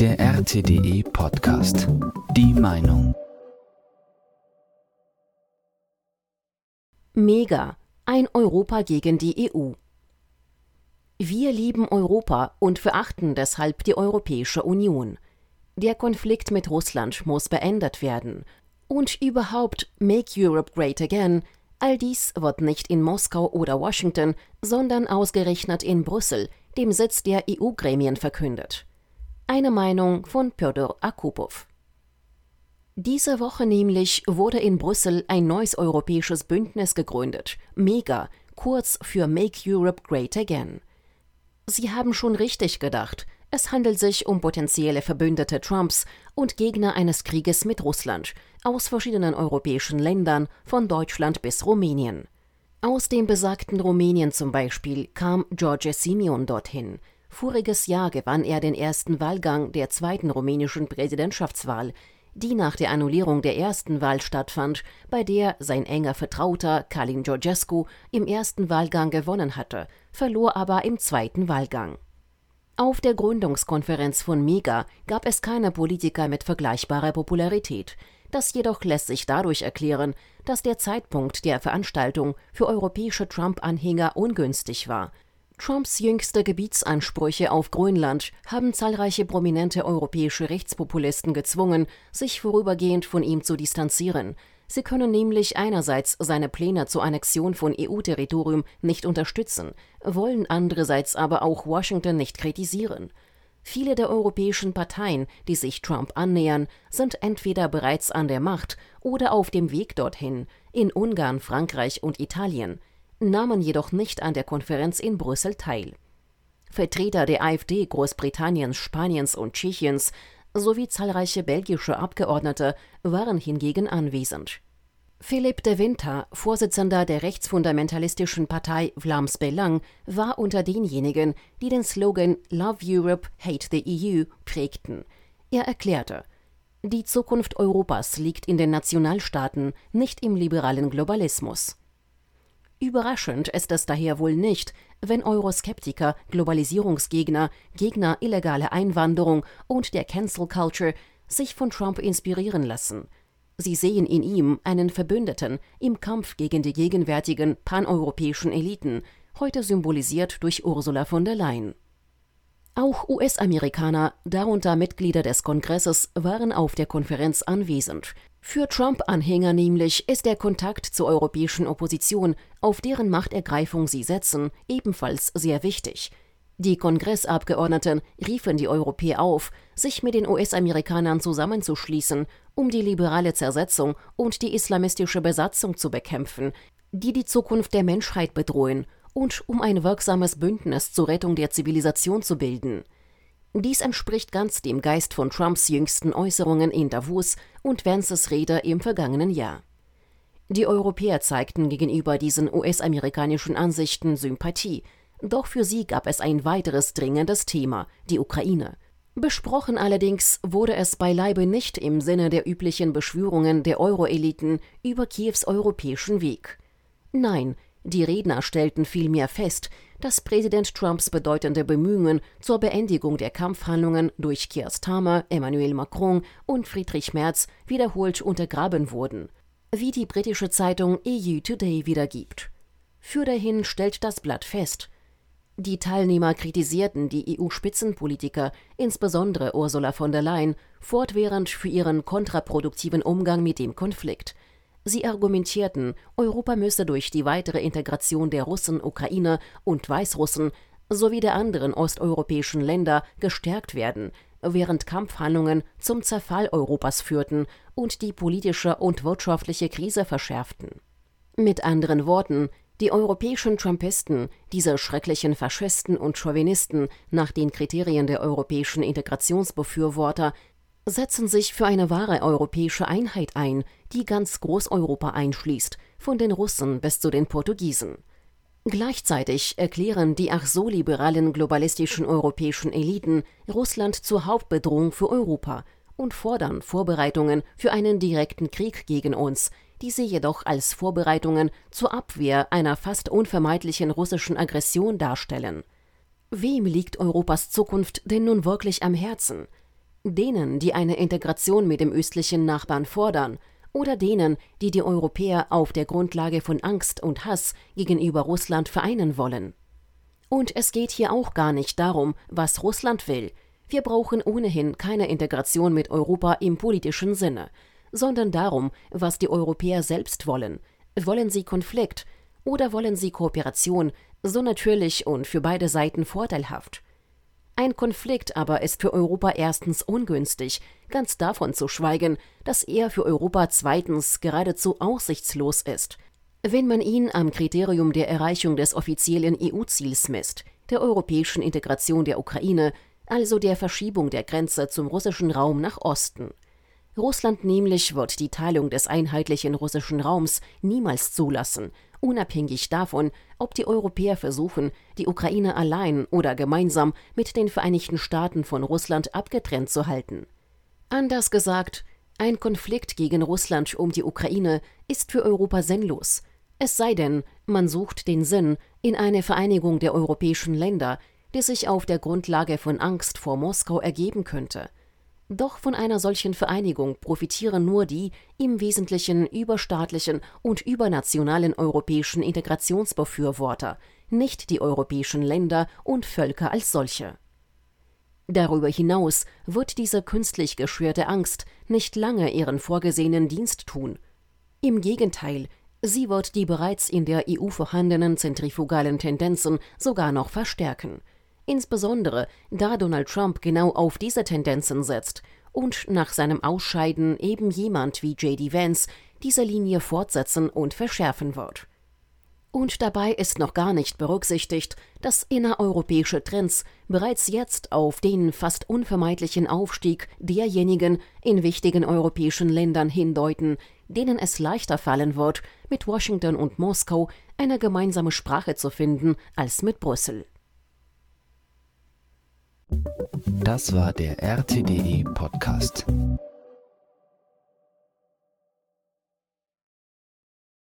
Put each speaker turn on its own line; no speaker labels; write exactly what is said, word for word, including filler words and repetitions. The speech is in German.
Der R T D E Podcast. Die Meinung.
Mega. Ein Europa gegen die E U. Wir lieben Europa und verachten deshalb die Europäische Union. Der Konflikt mit Russland muss beendet werden. Und überhaupt Make Europe Great Again, all dies wird nicht in Moskau oder Washington, sondern ausgerechnet in Brüssel, dem Sitz der E U-Gremien, verkündet. Eine Meinung von Pjotr Akupow. Diese Woche nämlich wurde in Brüssel ein neues europäisches Bündnis gegründet, MEGA, kurz für Make Europe Great Again. Sie haben schon richtig gedacht, es handelt sich um potenzielle Verbündete Trumps und Gegner eines Krieges mit Russland aus verschiedenen europäischen Ländern, von Deutschland bis Rumänien. Aus dem besagten Rumänien zum Beispiel kam George Simion dorthin. Voriges Jahr gewann er den ersten Wahlgang der zweiten rumänischen Präsidentschaftswahl, die nach der Annullierung der ersten Wahl stattfand, bei der sein enger Vertrauter Călin Georgescu im ersten Wahlgang gewonnen hatte, verlor aber im zweiten Wahlgang. Auf der Gründungskonferenz von MEGA gab es keine Politiker mit vergleichbarer Popularität. Das jedoch lässt sich dadurch erklären, dass der Zeitpunkt der Veranstaltung für europäische Trump-Anhänger ungünstig war. Trumps jüngste Gebietsansprüche auf Grönland haben zahlreiche prominente europäische Rechtspopulisten gezwungen, sich vorübergehend von ihm zu distanzieren. Sie können nämlich einerseits seine Pläne zur Annexion von E U-Territorium nicht unterstützen, wollen andererseits aber auch Washington nicht kritisieren. Viele der europäischen Parteien, die sich Trump annähern, sind entweder bereits an der Macht oder auf dem Weg dorthin, in Ungarn, Frankreich und Italien, nahmen jedoch nicht an der Konferenz in Brüssel teil. Vertreter der AfD Großbritanniens, Spaniens und Tschechiens sowie zahlreiche belgische Abgeordnete waren hingegen anwesend. Philippe de Winter, Vorsitzender der rechtsfundamentalistischen Partei Vlaams Belang, war unter denjenigen, die den Slogan Love Europe, Hate the E U prägten. Er erklärte: Die Zukunft Europas liegt in den Nationalstaaten, nicht im liberalen Globalismus. Überraschend ist es daher wohl nicht, wenn Euroskeptiker, Globalisierungsgegner, Gegner illegaler Einwanderung und der Cancel Culture sich von Trump inspirieren lassen. Sie sehen in ihm einen Verbündeten im Kampf gegen die gegenwärtigen paneuropäischen Eliten, heute symbolisiert durch Ursula von der Leyen. Auch U S-Amerikaner, darunter Mitglieder des Kongresses, waren auf der Konferenz anwesend. Für Trump-Anhänger nämlich ist der Kontakt zur europäischen Opposition, auf deren Machtergreifung sie setzen, ebenfalls sehr wichtig. Die Kongressabgeordneten riefen die Europäer auf, sich mit den U S-Amerikanern zusammenzuschließen, um die liberale Zersetzung und die islamistische Besatzung zu bekämpfen, die die Zukunft der Menschheit bedrohen, und um ein wirksames Bündnis zur Rettung der Zivilisation zu bilden. Dies entspricht ganz dem Geist von Trumps jüngsten Äußerungen in Davos und Vances Rede im vergangenen Jahr. Die Europäer zeigten gegenüber diesen U S-amerikanischen Ansichten Sympathie, doch für sie gab es ein weiteres dringendes Thema, die Ukraine. Besprochen allerdings wurde es beileibe nicht im Sinne der üblichen Beschwörungen der Euro-Eliten über Kiews europäischen Weg. Nein, die Redner stellten vielmehr fest, dass Präsident Trumps bedeutende Bemühungen zur Beendigung der Kampfhandlungen durch Keir Starmer, Emmanuel Macron und Friedrich Merz wiederholt untergraben wurden, wie die britische Zeitung E U Today wiedergibt. Für dahin stellt das Blatt fest: Die Teilnehmer kritisierten die E U-Spitzenpolitiker, insbesondere Ursula von der Leyen, fortwährend für ihren kontraproduktiven Umgang mit dem Konflikt. Sie argumentierten, Europa müsse durch die weitere Integration der Russen, Ukrainer und Weißrussen sowie der anderen osteuropäischen Länder gestärkt werden, während Kampfhandlungen zum Zerfall Europas führten und die politische und wirtschaftliche Krise verschärften. Mit anderen Worten, die europäischen Trumpisten, diese schrecklichen Faschisten und Chauvinisten nach den Kriterien der europäischen Integrationsbefürworter, setzen sich für eine wahre europäische Einheit ein, die ganz Großeuropa einschließt, von den Russen bis zu den Portugiesen. Gleichzeitig erklären die ach so liberalen globalistischen europäischen Eliten Russland zur Hauptbedrohung für Europa und fordern Vorbereitungen für einen direkten Krieg gegen uns, die sie jedoch als Vorbereitungen zur Abwehr einer fast unvermeidlichen russischen Aggression darstellen. Wem liegt Europas Zukunft denn nun wirklich am Herzen? Denen, die eine Integration mit dem östlichen Nachbarn fordern, oder denen, die die Europäer auf der Grundlage von Angst und Hass gegenüber Russland vereinen wollen. Und es geht hier auch gar nicht darum, was Russland will. Wir brauchen ohnehin keine Integration mit Europa im politischen Sinne, sondern darum, was die Europäer selbst wollen. Wollen sie Konflikt oder wollen sie Kooperation, so natürlich und für beide Seiten vorteilhaft? Ein Konflikt aber ist für Europa erstens ungünstig, ganz davon zu schweigen, dass er für Europa zweitens geradezu aussichtslos ist, wenn man ihn am Kriterium der Erreichung des offiziellen E U-Ziels misst, der europäischen Integration der Ukraine, also der Verschiebung der Grenze zum russischen Raum nach Osten. Russland nämlich wird die Teilung des einheitlichen russischen Raums niemals zulassen, unabhängig davon, ob die Europäer versuchen, die Ukraine allein oder gemeinsam mit den Vereinigten Staaten von Russland abgetrennt zu halten. Anders gesagt, ein Konflikt gegen Russland um die Ukraine ist für Europa sinnlos. Es sei denn, man sucht den Sinn in eine Vereinigung der europäischen Länder, die sich auf der Grundlage von Angst vor Moskau ergeben könnte. Doch von einer solchen Vereinigung profitieren nur die im Wesentlichen überstaatlichen und übernationalen europäischen Integrationsbefürworter, nicht die europäischen Länder und Völker als solche. Darüber hinaus wird diese künstlich geschürte Angst nicht lange ihren vorgesehenen Dienst tun. Im Gegenteil, sie wird die bereits in der E U vorhandenen zentrifugalen Tendenzen sogar noch verstärken. Insbesondere, da Donald Trump genau auf diese Tendenzen setzt und nach seinem Ausscheiden eben jemand wie J D Vance diese Linie fortsetzen und verschärfen wird. Und dabei ist noch gar nicht berücksichtigt, dass innereuropäische Trends bereits jetzt auf den fast unvermeidlichen Aufstieg derjenigen in wichtigen europäischen Ländern hindeuten, denen es leichter fallen wird, mit Washington und Moskau eine gemeinsame Sprache zu finden, als mit Brüssel.
Das war der R T D E Podcast.